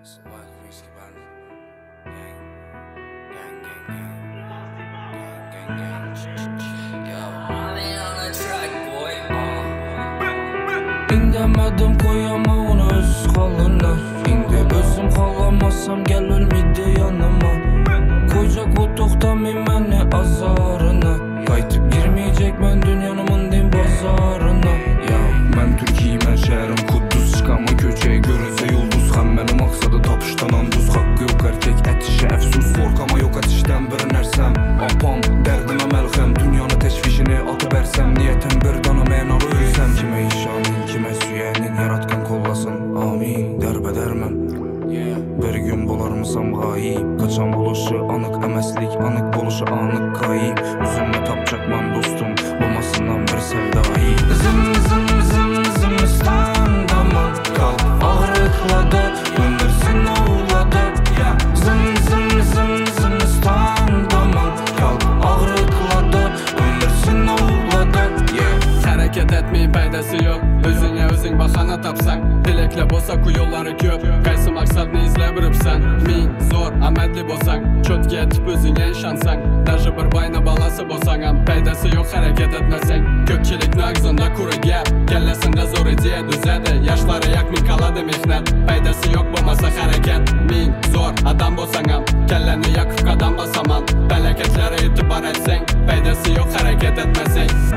It's a wild risky band. Gang, gang, gang, gang, gang, gang, gang. Yo, I've on the track, boy. İndemedim koyama onu öz halına. İndi özüm halamasam gel ölmedi yanıma. Koyacak o toktamayım beni azarına. Kaytıp girmeyecek ben dünyanımın din bazarına. Ya ben Türkiye'yim ben şehrim Kudüs. Çıkama köçeye görünse yıldız. Hem benim maksadı tapıştan anduz. Hakkı yok erkek et işe efsus. Korkama yok ateşten bir nersem. Apam derdime melhem. Dünyanın teşvişini atıversem. Niyetim bir dana menalı ölsem. Kime işanın kime süyenin yaratkan kollasın. Amin derbedermem. Bir gün bularmısam gayip. Kaçan buluşu anık emeslik. Anık buluşu anık kayıp. Üzümle tapacakmam dostum. Olmasından bir sevdayı. Zım zım zım zım İstanbul'dan kalk ağrıkladı. Ömürsün oğladı. Zım zım zım zım İstanbul'dan kalk ağrıkladı. Ömürsün oğladı. Hareket etmeyin paydası yok. Özüne özün bahana tapsan. Dilekle bosa ku yolları köp. Kaysı maksatını izlebiripsen. Min zor ametli bosan. Çötke etip özüne şansan. Darjı bir bayna balası bosan. Paydası yok hareket etmesen. Kökçilik nagzında kuru gap. Kellesinde zor idiye düzedi. Yaşları yakmin kaladı mihnet. Paydası yok bulmasa hareket. Min zor adam bosan. Kelleni yakıp kadam basaman. Feleketlere itibar etsen. Paydası yok hareket etmesen.